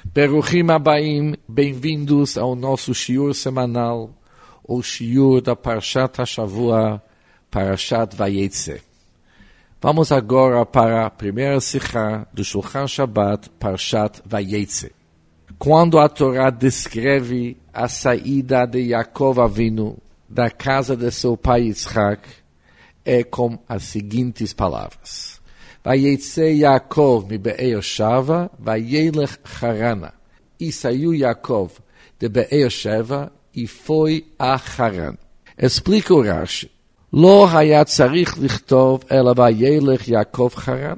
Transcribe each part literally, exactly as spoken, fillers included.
Beruchim Abaim, bem-vindos ao nosso shiur semanal, o shiur da Parshat HaShavua, Parashat Vayetze. Vamos agora para a primeira sikha do Shulchan Shabbat, Parshat Vayetze. Quando a Torá descreve a saída de Yaakov Avinu da casa de seu pai Yitzhak, é com as seguintes palavras. Vayetze Yaakov mi Be'er Sheva, vayelech Harana. E saiu Yaakov de Be'er Sheva e foi a Haran. Explica o Rashi. Lo haya tzarich lichtov ela vayelech Yaakov Harana.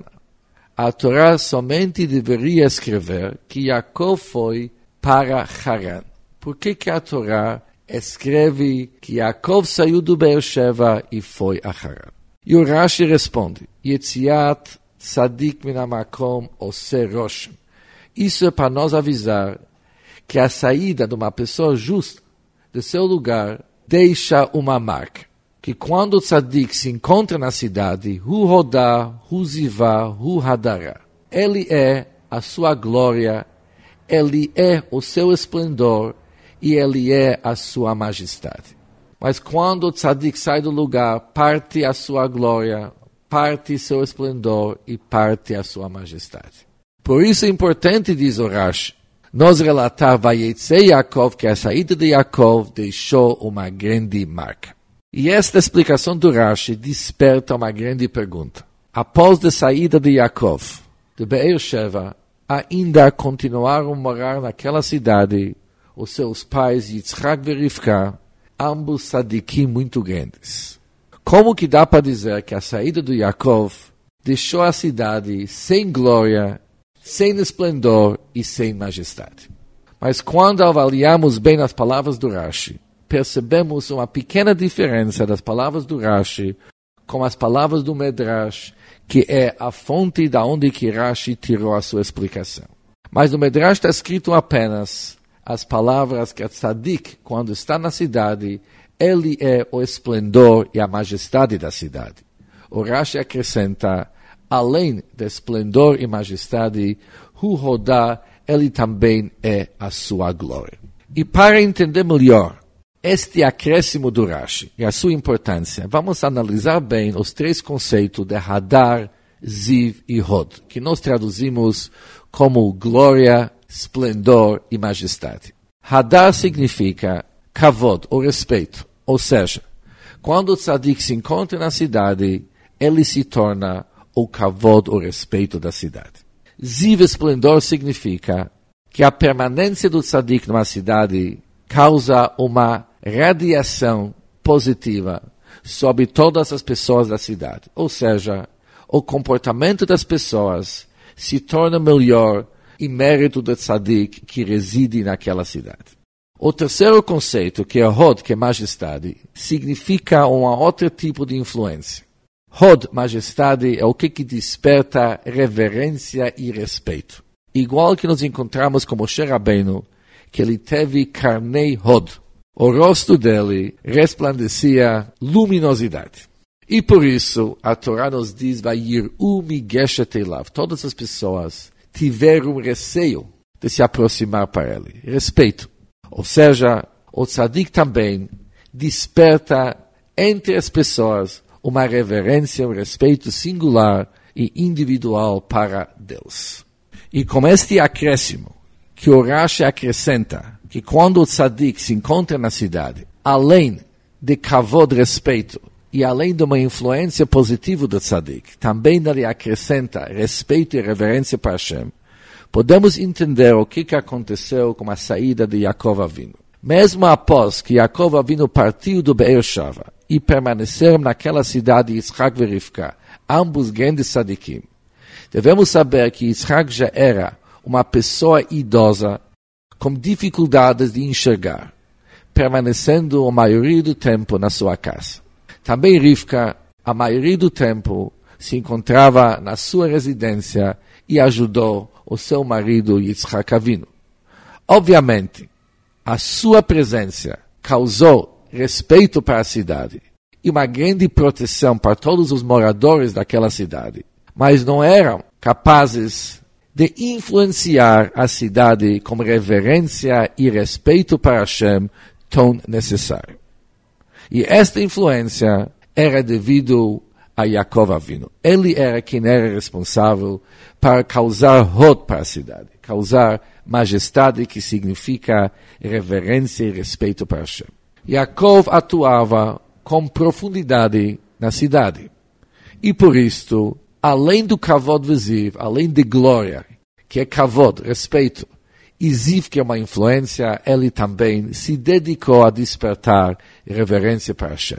A Torá somente deveria escrever que Yaakov foi para Haran. Por que que a Torá escreve que Yaakov saiu do Be'er Sheva e foi a Haran? E o Rashi responde, Yetziat Tzadik min hamakom ose roshem. Isso é para nós avisar que a saída de uma pessoa justa de seu lugar deixa uma marca. Que quando o Tzadik se encontra na cidade, Hu Hodá, Hu Zivá, Hu Hadará. Ele é a sua glória, ele é o seu esplendor e ele é a sua majestade. Mas quando o Tzadik sai do lugar, parte a sua glória, parte seu esplendor e parte a sua majestade. Por isso é importante, diz o Rashi, nós relatar Vayetze Yaakov, que a saída de Yaakov deixou uma grande marca. E esta explicação do Rashi desperta uma grande pergunta. Após a saída de Yaakov, de Be'er Sheva, ainda continuaram a morar naquela cidade os seus pais Yitzhak e Rivka, ambos sadikim muito grandes. Como que dá para dizer que a saída do Yaakov deixou a cidade sem glória, sem esplendor e sem majestade? Mas quando avaliamos bem as palavras do Rashi, percebemos uma pequena diferença das palavras do Rashi com as palavras do Medrash, que é a fonte da onde que Rashi tirou a sua explicação. Mas no Medrash está escrito apenas as palavras que a Tzadik, quando está na cidade, ele é o esplendor e a majestade da cidade. O Rashi acrescenta, além do esplendor e majestade, Hu Hodá, ele também é a sua glória. E para entender melhor este acréscimo do Rashi e a sua importância, vamos analisar bem os três conceitos de Hadar, Ziv e Hod, que nós traduzimos como glória, esplendor e majestade. Hadar significa kavod, o respeito. Ou seja, quando o tzadik se encontra na cidade, ele se torna o kavod, o respeito da cidade. Ziv, esplendor, significa que a permanência do tzadik numa cidade causa uma radiação positiva sobre todas as pessoas da cidade. Ou seja, o comportamento das pessoas se torna melhor em mérito do tzadik que reside naquela cidade. O terceiro conceito, que é Hod, que é majestade, significa um outro tipo de influência. Hod, majestade, é o que, que desperta reverência e respeito. Igual que nós encontramos com Moshe Rabbeinu, que ele teve carnei Hod. O rosto dele resplandecia luminosidade. E por isso, a Torá nos diz, Vayir'u migeshet elav. Todas as pessoas tiveram receio de se aproximar para ele. Respeito. Ou seja, o tzadik também desperta entre as pessoas uma reverência, um respeito singular e individual para Deus. E com este acréscimo, que o Rashi acrescenta, que quando o tzadik se encontra na cidade, além de kavod, respeito, e além de uma influência positiva do tzadik, também ele acrescenta respeito e reverência para Hashem, podemos entender o que, que aconteceu com a saída de Yaakov Avinu. Mesmo após que Yaakov Avinu partiu do Be'er Sheva e permaneceram naquela cidade Yitzhak e Rivka, ambos grandes tzadikim, devemos saber que Yitzhak já era uma pessoa idosa com dificuldades de enxergar, permanecendo a maioria do tempo na sua casa. Também Rivka, a maioria do tempo, se encontrava na sua residência e ajudou o seu marido Yitzhak Avinu. Obviamente, a sua presença causou respeito para a cidade e uma grande proteção para todos os moradores daquela cidade, mas não eram capazes de influenciar a cidade com reverência e respeito para Hashem tão necessário. E esta influência era devido a Yaakov Avinu. Ele era quem era responsável para causar hod para a cidade, causar majestade, que significa reverência e respeito para Hashem. Yaakov atuava com profundidade na cidade. E por isto, além do kavod veziv, além de glória, que é kavod, respeito, e ziv, que é uma influência, ele também se dedicou a despertar reverência para Hashem.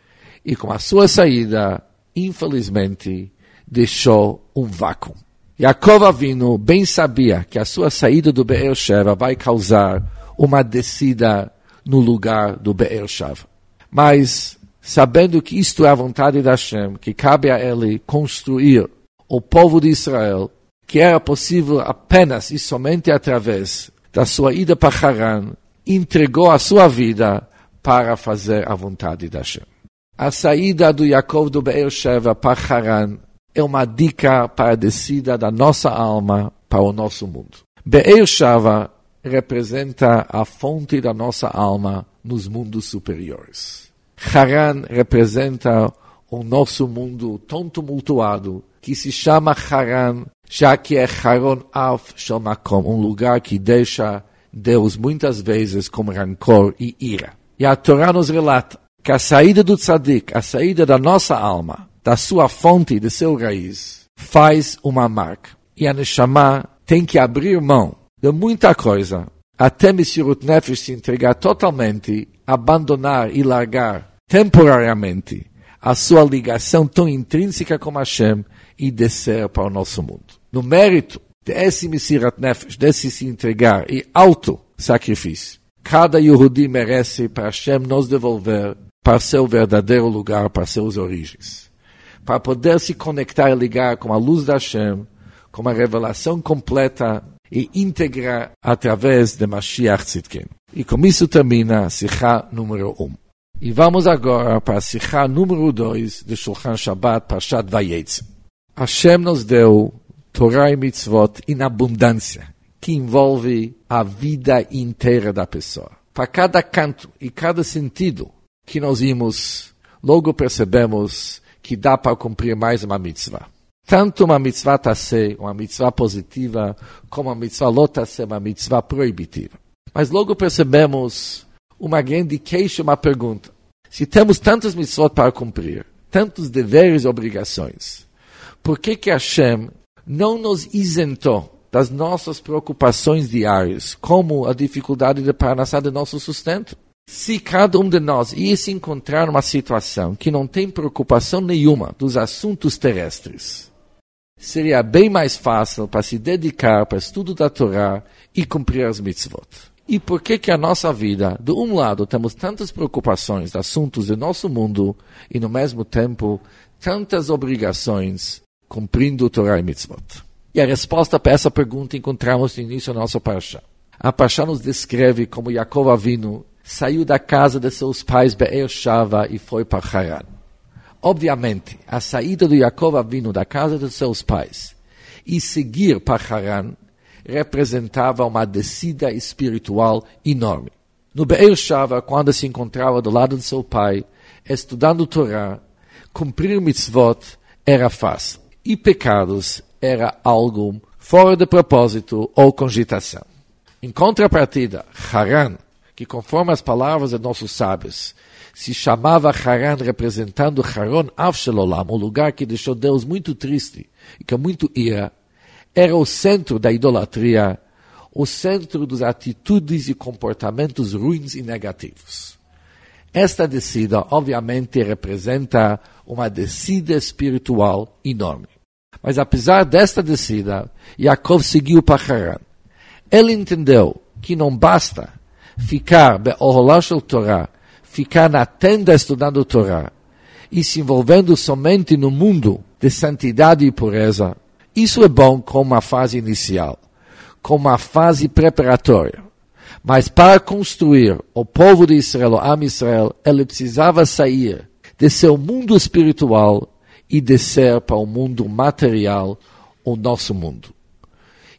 E com a sua saída, infelizmente, deixou um vácuo. Yaakov Avinu bem sabia que a sua saída do Be'er Sheva vai causar uma descida no lugar do Be'er Sheva. Mas, sabendo que isto é a vontade de Hashem, que cabe a ele construir o povo de Israel, que era possível apenas e somente através da sua ida para Haran, entregou a sua vida para fazer a vontade de Hashem. A saída do Yaakov do Be'er Sheva para Haran é uma dica para a descida da nossa alma para o nosso mundo. Be'er Sheva representa a fonte da nossa alma nos mundos superiores. Haran representa o nosso mundo tão tumultuado que se chama Haran, já que é Haron Af Shel Makom, um lugar que deixa Deus muitas vezes com rancor e ira. E a Torá nos relata que a saída do tzadik, a saída da nossa alma, da sua fonte, de seu raiz, faz uma marca. E a Neshama tem que abrir mão de muita coisa, até Messirut Nefesh se entregar totalmente, abandonar e largar temporariamente a sua ligação tão intrínseca com Hashem e descer para o nosso mundo. No mérito desse Messirat Nefesh, desse se entregar e auto-sacrifício, cada Yehudi merece para Hashem nos devolver para seu verdadeiro lugar, para suas origens. Para poder se conectar e ligar com a luz da Hashem, com a revelação completa e íntegra através de Mashiach Tzidkenu. E com isso termina a Sichá número um. E vamos agora para a Sichá número dois de Shulchan Shabbat, Parshat Vayetze. Hashem nos deu Torá e Mitzvot em abundância, que envolve a vida inteira da pessoa. Para cada canto e cada sentido que nós vimos, logo percebemos que dá para cumprir mais uma mitzvah. Tanto uma mitzvah tassé, uma mitzvah positiva, como uma mitzvah lotassé, uma mitzvah proibitiva. Mas logo percebemos uma grande queixa, uma pergunta. Se temos tantas mitzvot para cumprir, tantos deveres e obrigações, por que que Hashem não nos isentou das nossas preocupações diárias, como a dificuldade de parnassá de nosso sustento? Se cada um de nós ia se encontrar numa situação que não tem preocupação nenhuma dos assuntos terrestres, seria bem mais fácil para se dedicar para o estudo da Torá e cumprir as mitzvot. E por que que a nossa vida, de um lado, temos tantas preocupações de assuntos do nosso mundo e, no mesmo tempo, tantas obrigações cumprindo Torá e mitzvot? E a resposta para essa pergunta encontramos no início da nossa Parashá. A Parashá nos descreve como Yaakov Avinu saiu da casa de seus pais Be'er Sheva e foi para Haran. Obviamente, a saída do Yaakov Avinu da casa de seus pais e seguir para Haran representava uma descida espiritual enorme. No Be'er Sheva, quando se encontrava do lado de seu pai, estudando Torá, cumprir mitzvot era fácil, e pecados era algo fora de propósito ou cogitação. Em contrapartida, Haran, que conforme as palavras de nossos sábios, se chamava Haran representando Haron Av Shel Olam, um lugar que deixou Deus muito triste e com muito ira, era o centro da idolatria, o centro das atitudes e comportamentos ruins e negativos. Esta descida, obviamente, representa uma descida espiritual enorme. Mas apesar desta descida, Yaakov seguiu para Haran. Ele entendeu que não basta ficar be'oholá shel Torá, ficar na tenda estudando Torá e se envolvendo somente no mundo de santidade e pureza. Isso é bom como uma fase inicial, como uma fase preparatória. Mas para construir o povo de Israel, o Am Israel, ele precisava sair de seu mundo espiritual e descer para o mundo material, o nosso mundo.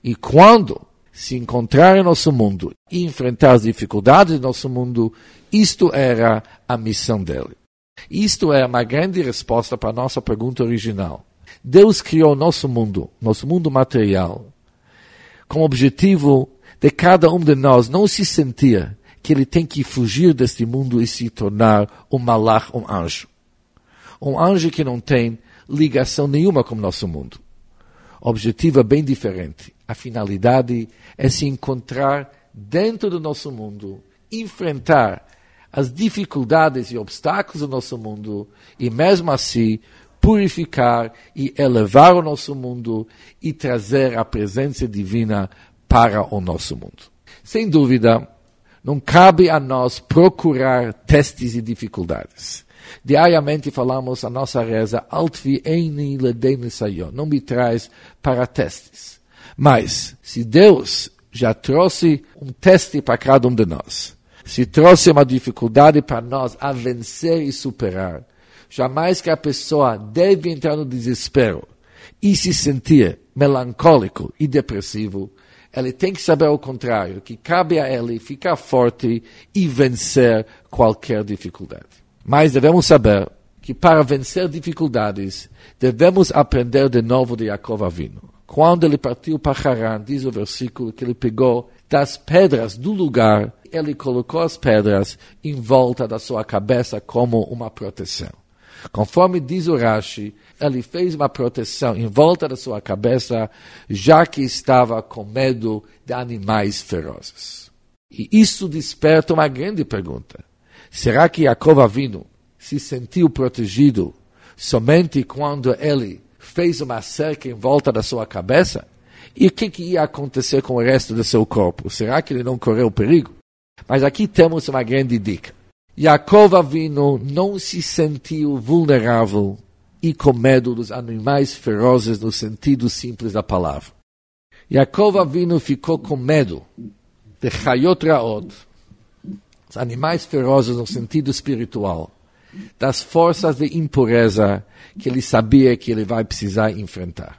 E quando se encontrar em nosso mundo e enfrentar as dificuldades do nosso mundo, isto era a missão dele. Isto é uma grande resposta para a nossa pergunta original. Deus criou nosso mundo, nosso mundo material, com o objetivo de cada um de nós não se sentir que ele tem que fugir deste mundo e se tornar um malach, um anjo. Um anjo que não tem ligação nenhuma com o nosso mundo. O objetivo é bem diferente. A finalidade é se encontrar dentro do nosso mundo, enfrentar as dificuldades e obstáculos do nosso mundo e, mesmo assim, purificar e elevar o nosso mundo e trazer a presença divina para o nosso mundo. Sem dúvida, não cabe a nós procurar testes e dificuldades. Diariamente falamos a nossa reza, Altvi eini ledei nisayon, não me traz para testes. Mas, se Deus já trouxe um teste para cada um de nós, se trouxe uma dificuldade para nós a vencer e superar, jamais que a pessoa deve entrar no desespero e se sentir melancólico e depressivo. Ele tem que saber o contrário, que cabe a ele ficar forte e vencer qualquer dificuldade. Mas devemos saber que para vencer dificuldades, devemos aprender de novo de Yaakov Avinu. Quando ele partiu para Haran, diz o versículo que ele pegou das pedras do lugar, ele colocou as pedras em volta da sua cabeça como uma proteção. Conforme diz o Rashi, ele fez uma proteção em volta da sua cabeça, já que estava com medo de animais ferozes. E isso desperta uma grande pergunta. Será que Yaakov Avinu se sentiu protegido somente quando ele fez uma cerca em volta da sua cabeça? E o que, que ia acontecer com o resto do seu corpo? Será que ele não correu perigo? Mas aqui temos uma grande dica. Yaakov Avinu não se sentiu vulnerável e com medo dos animais ferozes no sentido simples da palavra. Yaakov Avinu ficou com medo de Chayot Raot, os animais ferozes no sentido espiritual, das forças de impureza que ele sabia que ele vai precisar enfrentar.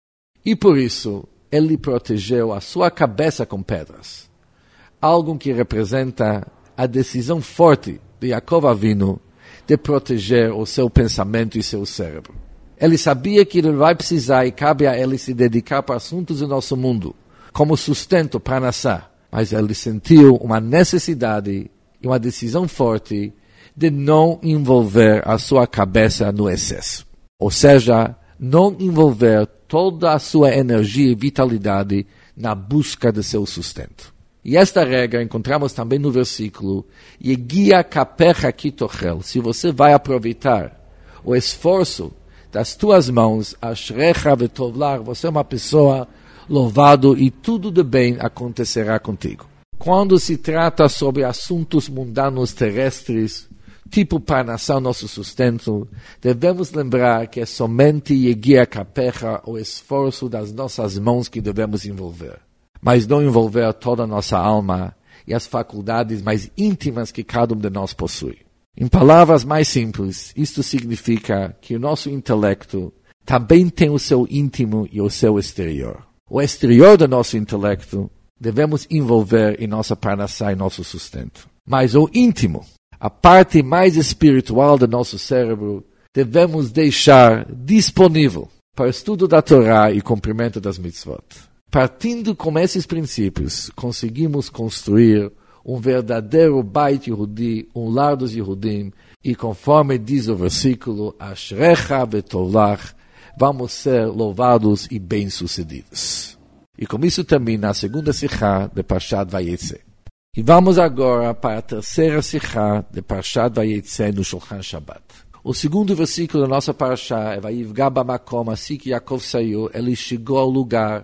E por isso, ele protegeu a sua cabeça com pedras, algo que representa a decisão forte de Yaakov Avinu de proteger o seu pensamento e seu cérebro. Ele sabia que ele vai precisar e cabe a ele se dedicar para assuntos do nosso mundo, como sustento para nascer. Mas ele sentiu uma necessidade e uma decisão forte de não envolver a sua cabeça no excesso. Ou seja, não envolver toda a sua energia e vitalidade na busca de seu sustento. E esta regra encontramos também no versículo, Yegia kapecha kitochel, se você vai aproveitar o esforço das tuas mãos, ashrecha vetovlar, você é uma pessoa louvado e tudo de bem acontecerá contigo. Quando se trata sobre assuntos mundanos terrestres, tipo parnassá, nosso sustento, devemos lembrar que é somente Yegia kapecha, o esforço das nossas mãos que devemos envolver. Mas não envolver toda a nossa alma e as faculdades mais íntimas que cada um de nós possui. Em palavras mais simples, isto significa que o nosso intelecto também tem o seu íntimo e o seu exterior. O exterior do nosso intelecto devemos envolver em nossa parnassá e nosso sustento. Mas o íntimo, a parte mais espiritual do nosso cérebro, devemos deixar disponível para o estudo da Torá e cumprimento das mitzvot. Partindo com esses princípios, conseguimos construir um verdadeiro Beit Yehudi, um lar dos Yehudim, e conforme diz o versículo, Ashrecha vetovlach, vamos ser louvados e bem-sucedidos. E com isso termina a segunda Sichá de Parshat Vayetze. E vamos agora para a terceira Sichá de Parshat Vayetze no Shulchan Shabbat. O segundo versículo da nossa Parashá é Vayivga bamakom, assim que Yaakov saiu, ele chegou ao lugar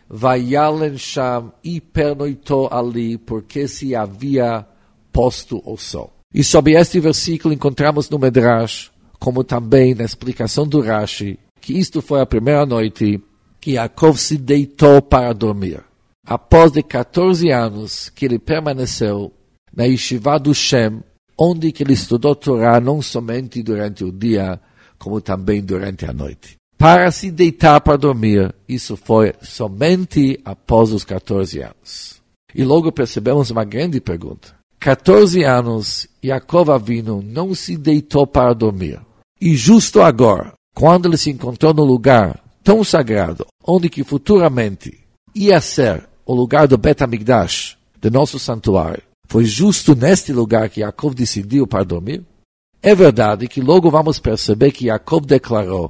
Vayalen Sham e pernoitou ali, porque se havia posto o sol. E sobre este versículo encontramos no Medrash, como também na explicação do Rashi, que isto foi a primeira noite que Yaakov se deitou para dormir. Após de quatorze anos que ele permaneceu na Yeshiva do Shem, onde que ele estudou Torá não somente durante o dia, como também durante a noite. para se deitar para dormir. Isso foi somente após os quatorze anos. E logo percebemos uma grande pergunta. quatorze anos, Yaakov Avinu não se deitou para dormir. E justo agora, quando ele se encontrou no lugar tão sagrado, onde que futuramente ia ser o lugar do Bet HaMikdash, do nosso santuário, foi justo neste lugar que Yaakov decidiu para dormir? É verdade que logo vamos perceber que Yaakov declarou,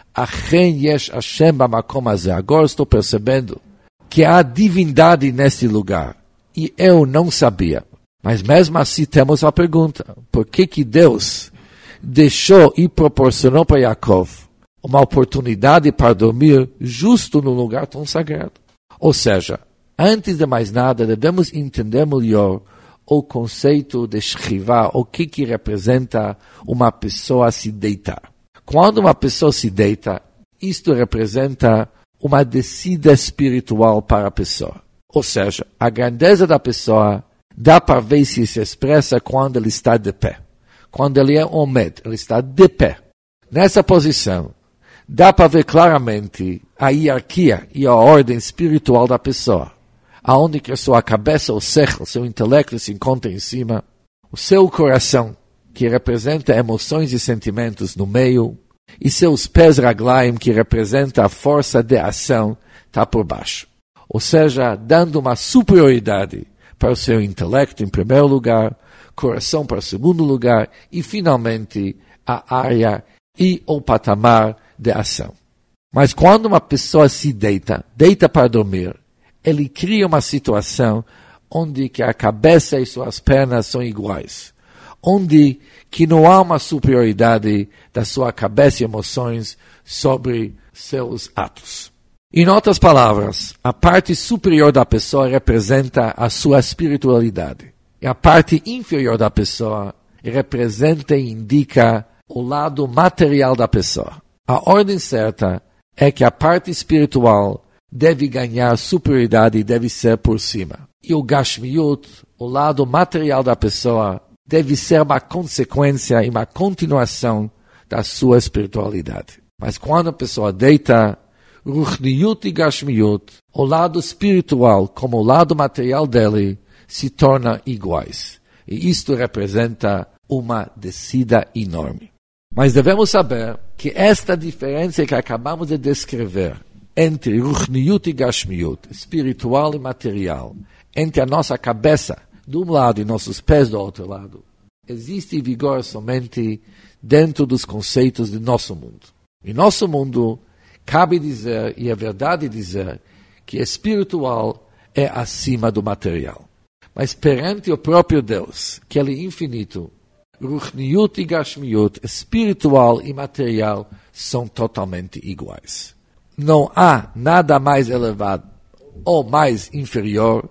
Achen yesh Hashem bamakom hazeh. Agora estou percebendo que há divindade neste lugar. E eu não sabia. Mas mesmo assim temos a pergunta. Por que que Deus deixou e proporcionou para Yaakov uma oportunidade para dormir justo num lugar tão sagrado? Ou seja, antes de mais nada, devemos entender melhor o conceito de Shechivá, o que que representa uma pessoa se deitar. Quando uma pessoa se deita, isto representa uma descida espiritual para a pessoa. Ou seja, a grandeza da pessoa dá para ver se se expressa quando ele está de pé. Quando ele é omed, ele está de pé. Nessa posição, dá para ver claramente a hierarquia e a ordem espiritual da pessoa. Aonde que a sua cabeça, o sechel, seu intelecto se encontra em cima. O seu coração, que representa emoções e sentimentos no meio. E seus pés raglaim, que representa a força de ação, está por baixo. Ou seja, dando uma superioridade para o seu intelecto em primeiro lugar, coração para o segundo lugar e, finalmente, a área e o patamar de ação. Mas quando uma pessoa se deita, deita para dormir, ele cria uma situação onde que a cabeça e suas pernas são iguais, onde que não há uma superioridade da sua cabeça e emoções sobre seus atos. Em outras palavras, a parte superior da pessoa representa a sua espiritualidade. E a parte inferior da pessoa representa e indica o lado material da pessoa. A ordem certa é que a parte espiritual deve ganhar superioridade e deve ser por cima. E o Gashmiut, o lado material da pessoa, deve ser uma consequência e uma continuação da sua espiritualidade. Mas quando a pessoa deita, Ruchniut e Gashmiut, o lado espiritual como o lado material dele, se tornam iguais. E isto representa uma descida enorme. Mas devemos saber que esta diferença que acabamos de descrever entre Ruchniut e Gashmiut, espiritual e material, entre a nossa cabeça de um lado e nossos pés do outro lado, existe vigor somente dentro dos conceitos do nosso mundo. Em nosso mundo, cabe dizer, e é verdade dizer, que espiritual é acima do material. Mas perante o próprio Deus, que Ele é infinito, Ruchniut e Gashmiut, espiritual e material, são totalmente iguais. Não há nada mais elevado ou mais inferior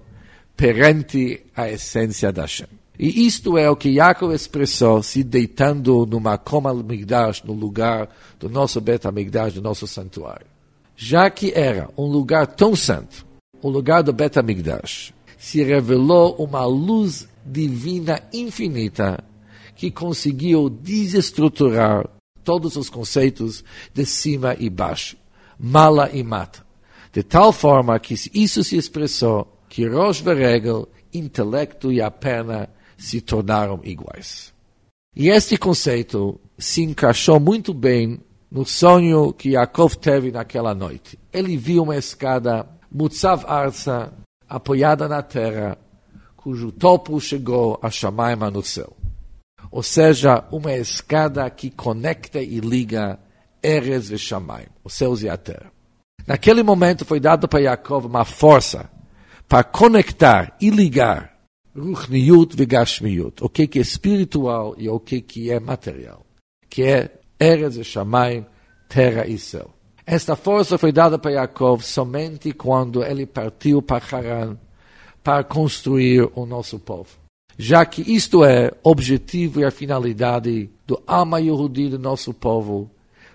perante a essência da Hashem. E isto é o que Yaakov expressou se deitando no Makom HaMikdash, no lugar do nosso Bet HaMikdash, do nosso santuário. Já que era um lugar tão santo, o lugar do Bet HaMikdash, se revelou uma luz divina infinita que conseguiu desestruturar todos os conceitos de cima e baixo, mala e mata. De tal forma que isso se expressou que Rosh Veregel, intelecto e a perna se tornaram iguais. E este conceito se encaixou muito bem no sonho que Yaakov teve naquela noite. Ele viu uma escada, Mutzav Arza, apoiada na terra, cujo topo chegou a Shamaima no céu. Ou seja, uma escada que conecta e liga Erez e Shamaim, os céus e a terra. Naquele momento foi dado para Yaakov uma força para conectar e ligar Ruchniut e Gashmiut, o que é espiritual e o que é material, que é Erez e Shamaim, terra e céu. Esta força foi dada para Yaakov somente quando ele partiu para Haran para construir o nosso povo. Já que isto é o objetivo e a finalidade do alma Yehudi do nosso povo,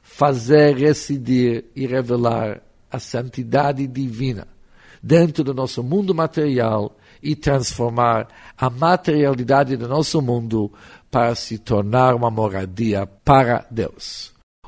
fazer residir e revelar a santidade divina dentro do nosso mundo material e transformar a materialidade do nosso mundo para se tornar uma moradia para Deus.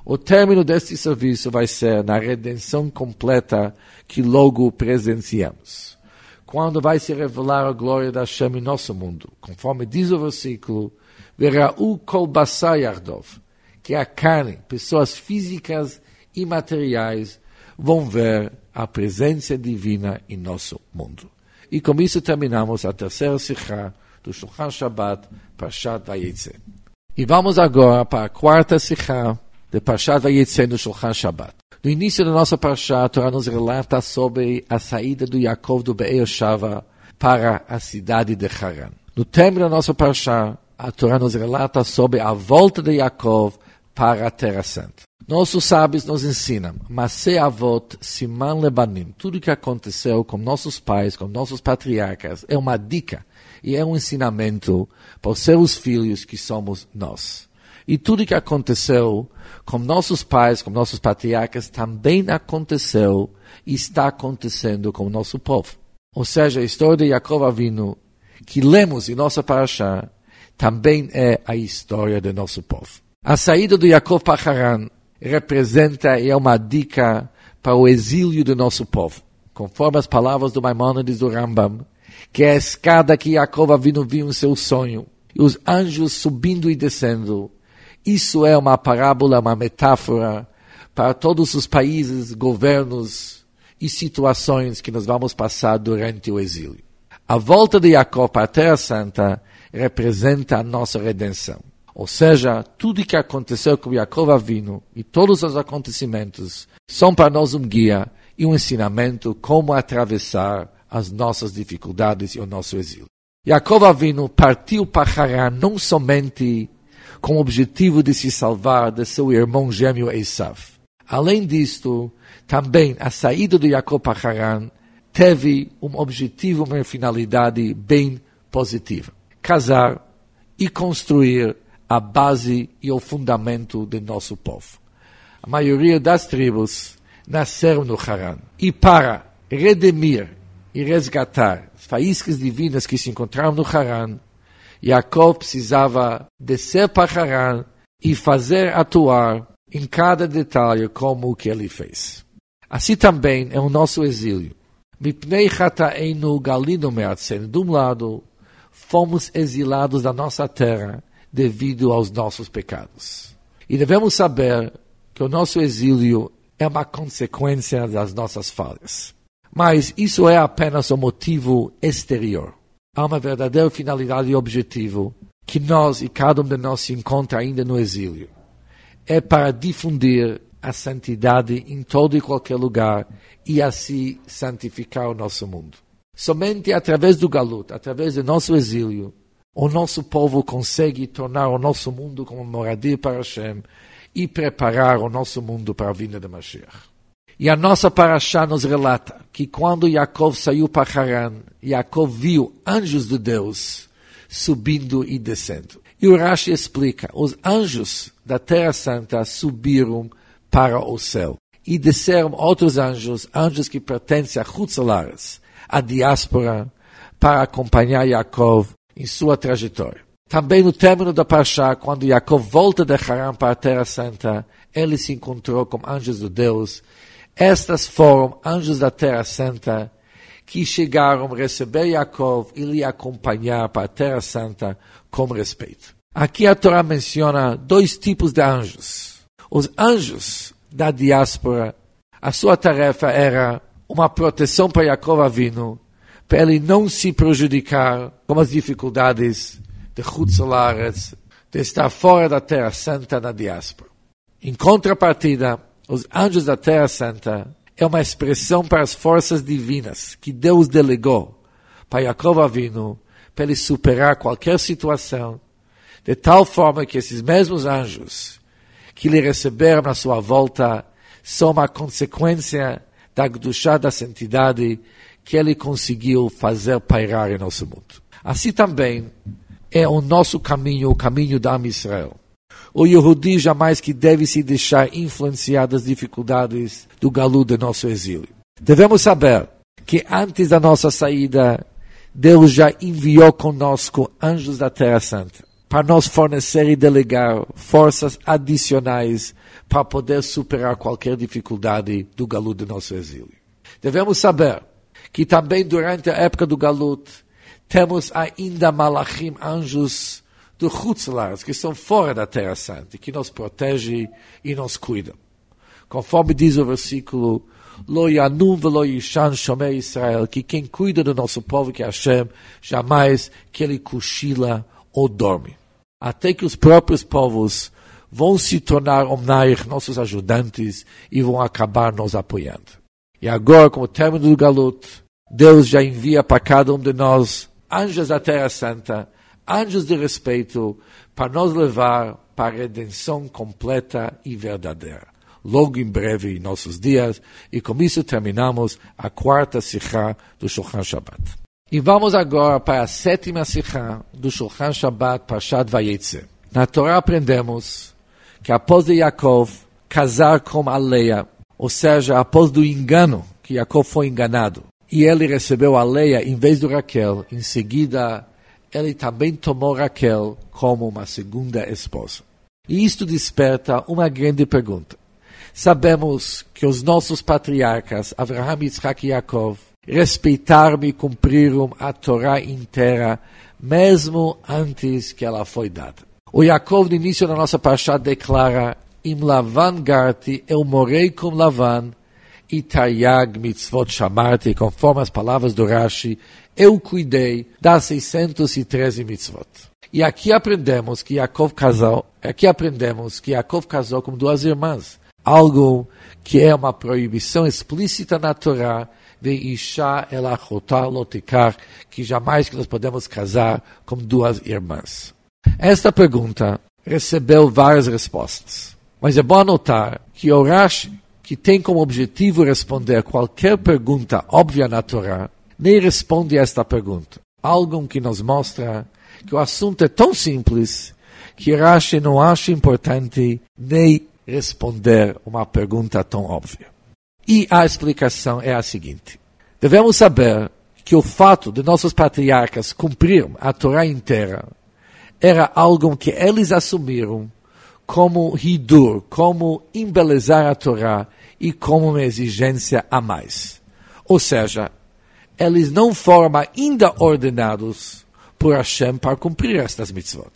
O término deste serviço vai ser na redenção completa que logo presenciamos, quando vai se revelar a glória da Hashem em nosso mundo, conforme diz o versículo, Vera'u kol basar yardov, que a carne, pessoas físicas e materiais, vão ver a presença divina em nosso mundo. E com isso terminamos a terceira Sikha do Shulchan Shabbat, Parshat Vayetze. E vamos agora para a quarta Sikha de Parshat Vayetze no Shulchan Shabbat. No início da nossa Parshat, a Torá nos relata sobre a saída do Yaakov do Be'er Shava para a cidade de Haran. No término da nossa Parshat, a Torá nos relata sobre a volta de Yaakov para a Terra Santa. Nossos sábios nos ensinam, Maseh Avot Siman Lebanim, tudo o que aconteceu com nossos pais, com nossos patriarcas, é uma dica e é um ensinamento para os seus filhos que somos nós. E tudo o que aconteceu com nossos pais, com nossos patriarcas, também aconteceu e está acontecendo com o nosso povo. Ou seja, a história de Yaakov Avinu, que lemos em nossa Parashá, também é a história do nosso povo. A saída do Yaakov para Haran representa e é uma dica para o exílio do nosso povo. Conforme as palavras do Maimônides do Rambam, que é a escada que Yaakov Avinu viu em seu sonho, e os anjos subindo e descendo. Isso é uma parábola, uma metáfora para todos os países, governos e situações que nós vamos passar durante o exílio. A volta de Yaakov para a Terra Santa representa a nossa redenção. Ou seja, tudo o que aconteceu com Yaakov Avinu e todos os acontecimentos são para nós um guia e um ensinamento como atravessar as nossas dificuldades e o nosso exílio. Yaakov Avinu partiu para Haran não somente com o objetivo de se salvar de seu irmão gêmeo Esav. Além disto, também a saída de Yaakov para Haran teve um objetivo, uma finalidade bem positiva. Casar e construir a base e o fundamento do nosso povo. A maioria das tribos nasceram no Haran. E para redimir e resgatar as faíscas divinas que se encontraram no Haran, Yaakov precisava descer para Haran e fazer atuar em cada detalhe como o que ele fez. Assim também é o nosso exílio. Mipnei chataeinu galinu me'atzenu. De um lado, fomos exilados da nossa terra devido aos nossos pecados. E devemos saber que o nosso exílio é uma consequência das nossas falhas. Mas isso é apenas um motivo exterior. Há uma verdadeira finalidade e objetivo que nós e cada um de nós se encontra ainda no exílio. É para difundir a santidade em todo e qualquer lugar e assim santificar o nosso mundo. Somente através do galut, através do nosso exílio, o nosso povo consegue tornar o nosso mundo como moradia para Hashem e preparar o nosso mundo para a vinda de Mashiach. E a nossa Parashá nos relata que quando Yaakov saiu para Haran, Yaakov viu anjos de Deus subindo e descendo. E o Rashi explica, os anjos da Terra Santa subiram para o céu. E desceram outros anjos, anjos que pertencem a Chutzalares, a diáspora, para acompanhar Yaakov em sua trajetória. Também no término da Parashá, quando Yaakov volta de Haran para a Terra Santa, ele se encontrou com anjos de Deus. Estas foram anjos da Terra Santa que chegaram a receber Yaakov e lhe acompanhar para a Terra Santa com respeito. Aqui a Torá menciona dois tipos de anjos. Os anjos da diáspora, a sua tarefa era uma proteção para Yaakov Avinu, para ele não se prejudicar com as dificuldades de Chutzalares, de estar fora da Terra Santa na diáspora. Em contrapartida, os anjos da Terra Santa é uma expressão para as forças divinas que Deus delegou para Yaakov Avinu, para ele superar qualquer situação, de tal forma que esses mesmos anjos que lhe receberam na sua volta são uma consequência da Kedushá, da santidade que ele conseguiu fazer pairar em nosso mundo. Assim também é o nosso caminho, o caminho da Am Israel. O Yehudi jamais que deve se deixar influenciar das dificuldades do galut do nosso exílio. Devemos saber que antes da nossa saída, Deus já enviou conosco anjos da Terra Santa. para nos fornecer e delegar forças adicionais para poder superar qualquer dificuldade do galut do nosso exílio. Devemos saber que também durante a época do galut temos ainda malachim, anjos do Chutzlars, que são fora da Terra Santa, que nos protegem e nos cuidam. Conforme diz o versículo, Lo yanum velo yishan shomer Israel, que quem cuida do nosso povo, que é Hashem, jamais que ele cochila ou dorme. Até que os próprios povos vão se tornar omnaich, nossos ajudantes, e vão acabar nos apoiando. E agora, como término do galut, Deus já envia para cada um de nós anjos da Terra Santa, anjos de respeito, para nos levar para a redenção completa e verdadeira. Logo em breve, em nossos dias, e com isso terminamos a quarta Sichá do Shulchan Shabbat. E vamos agora para a sétima Sichá do Shulchan Shabbat, Parshat Vayetze. Na Torá aprendemos que após de Yaakov casar com a Leia, ou seja, após do engano, que Yaakov foi enganado, e ele recebeu a Leia em vez do Raquel, em seguida ele também tomou Raquel como uma segunda esposa. E isto desperta uma grande pergunta. Sabemos que os nossos patriarcas, Avraham, Yitzhak e Yaakov, respeitaram e cumpriram a Torá inteira, mesmo antes que ela foi dada. O Yaakov, no início da nossa Parshá, declara, Im Lavan garti, eu morei com Lavan, e Taryag mitzvot shamarti, conforme as palavras do Rashi, eu cuidei das seiscentos e treze mitzvot. E aqui aprendemos que Yaakov casou, aqui aprendemos que Yaakov casou com duas irmãs, algo que é uma proibição explícita na Torá, de Isha el achotá lo tikar, que jamais que nós podemos casar com duas irmãs. Esta pergunta recebeu várias respostas, mas é bom notar que o Rashi, que tem como objetivo responder qualquer pergunta óbvia na Torá, nem responde a esta pergunta. Algo que nos mostra que o assunto é tão simples que Rashi não acha importante nem responder uma pergunta tão óbvia. E a explicação é a seguinte. Devemos saber que o fato de nossos patriarcas cumprirem a Torá inteira era algo que eles assumiram como hidur, como embelezar a Torá e como uma exigência a mais. Ou seja, eles não foram ainda ordenados por Hashem para cumprir estas mitzvot.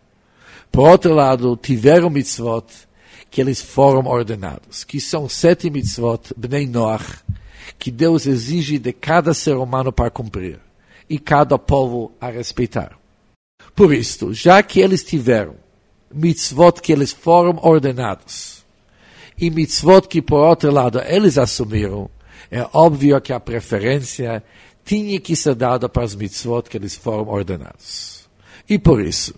Por outro lado, tiveram mitzvot que eles foram ordenados, que são sete mitzvot, Bnei Noach, que Deus exige de cada ser humano para cumprir, e cada povo a respeitar. Por isto, já que eles tiveram mitzvot que eles foram ordenados, e mitzvot que, por outro lado, eles assumiram, é óbvio que a preferência tinha que ser dada para os mitzvot que eles foram ordenados. E por isso,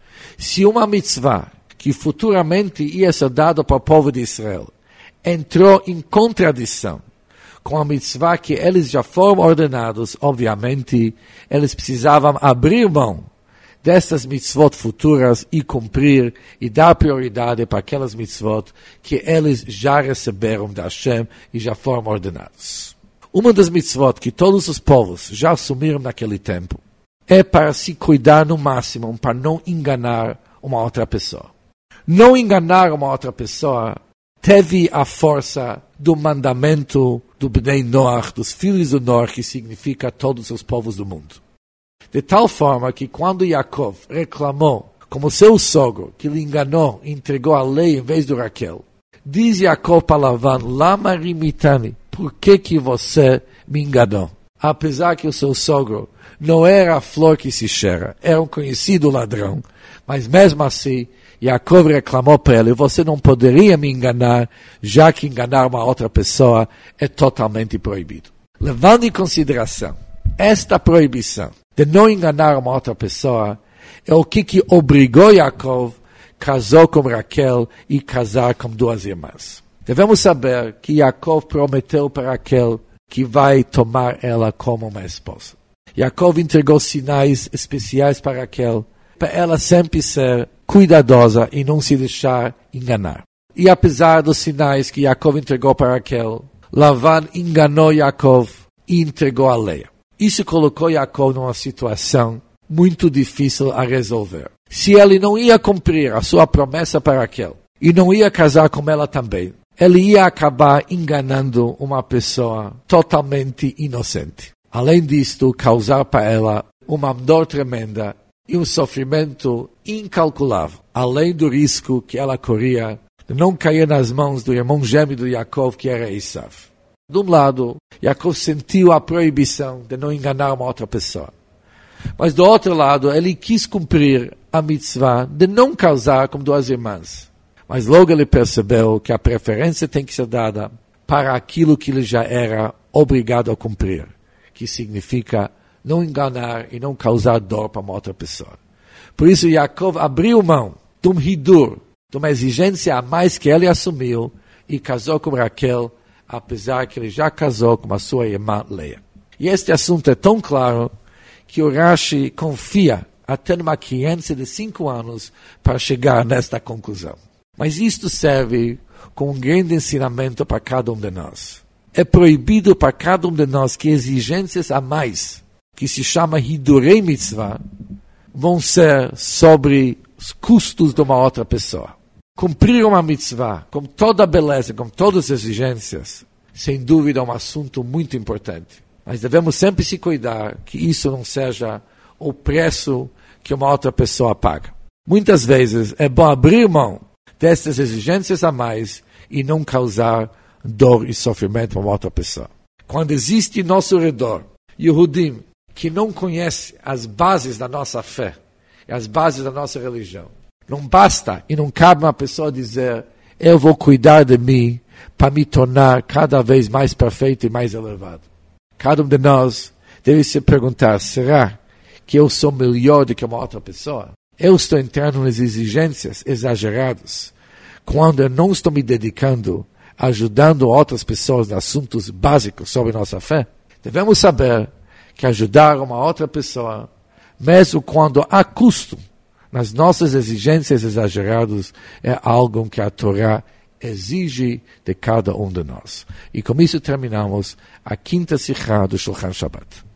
se uma mitzvah que futuramente ia ser dada para o povo de Israel entrou em contradição com a mitzvah que eles já foram ordenados, obviamente, eles precisavam abrir mão destas mitzvot futuras e cumprir e dar prioridade para aquelas mitzvot que eles já receberam da Hashem e já foram ordenados. Uma das mitzvot que todos os povos já assumiram naquele tempo é para se cuidar no máximo, para não enganar uma outra pessoa. Não enganar uma outra pessoa teve a força do mandamento do Bnei Noach, dos filhos do Noach, que significa todos os povos do mundo. De tal forma que quando Yaakov reclamou, como seu sogro, que lhe enganou e entregou a lei em vez do Raquel, diz Yaakov para Lavan, Lama rimitani, por que que você me enganou? Apesar que o seu sogro não era a flor que se cheira, era um conhecido ladrão, mas mesmo assim, Yaakov reclamou para ele, você não poderia me enganar, já que enganar uma outra pessoa é totalmente proibido. Levando em consideração esta proibição de não enganar uma outra pessoa, é o que, que obrigou Yaakov casou com Raquel e casar com duas irmãs. Devemos saber que Yaakov prometeu para Raquel que vai tomar ela como uma esposa. Yaakov entregou sinais especiais para Raquel, para ela sempre ser cuidadosa e não se deixar enganar. E apesar dos sinais que Yaakov entregou para Raquel, Lavan enganou Yaakov e entregou a Leia. Isso colocou Yaakov numa situação muito difícil a resolver. se ele não ia cumprir a sua promessa para Raquel e não ia casar com ela também, ele ia acabar enganando uma pessoa totalmente inocente. Além disto, causar para ela uma dor tremenda e um sofrimento incalculável, além do risco que ela corria de não cair nas mãos do irmão gêmeo de Yaakov, que era Esav. De um lado, Yaakov sentiu a proibição de não enganar uma outra pessoa. Mas do outro lado, ele quis cumprir a mitzvah de não casar com duas irmãs. Mas logo ele percebeu que a preferência tem que ser dada para aquilo que ele já era obrigado a cumprir, que significa não enganar e não causar dor para uma outra pessoa. Por isso, Yaakov abriu mão de um hidur, de uma exigência a mais que ele assumiu e casou com Raquel, apesar que ele já casou com a sua irmã Leia. E este assunto é tão claro que o Rashi confia até numa criança de cinco anos para chegar nesta conclusão. Mas isto serve como um grande ensinamento para cada um de nós. É proibido para cada um de nós que exigências a mais, que se chama Hidurei Mitzvah, vão ser sobre os custos de uma outra pessoa. Cumprir uma mitzvah com toda a beleza, com todas as exigências, sem dúvida é um assunto muito importante. Mas devemos sempre se cuidar que isso não seja o preço que uma outra pessoa paga. Muitas vezes é bom abrir mão destas exigências a mais e não causar dor e sofrimento para uma outra pessoa. Quando existe em nosso redor Yehudim que não conhece as bases da nossa fé, as bases da nossa religião, não basta e não cabe uma pessoa dizer eu vou cuidar de mim para me tornar cada vez mais perfeito e mais elevado. Cada um de nós deve se perguntar, será que eu sou melhor do que uma outra pessoa? Eu estou entrando nas exigências exageradas quando eu não estou me dedicando, ajudando outras pessoas em assuntos básicos sobre nossa fé. Devemos saber que ajudar uma outra pessoa, mesmo quando há custo nas nossas exigências exageradas, é algo que a Torá exige de cada um de nós. E com isso terminamos a quinta Sichá do Shulchan Shabbat.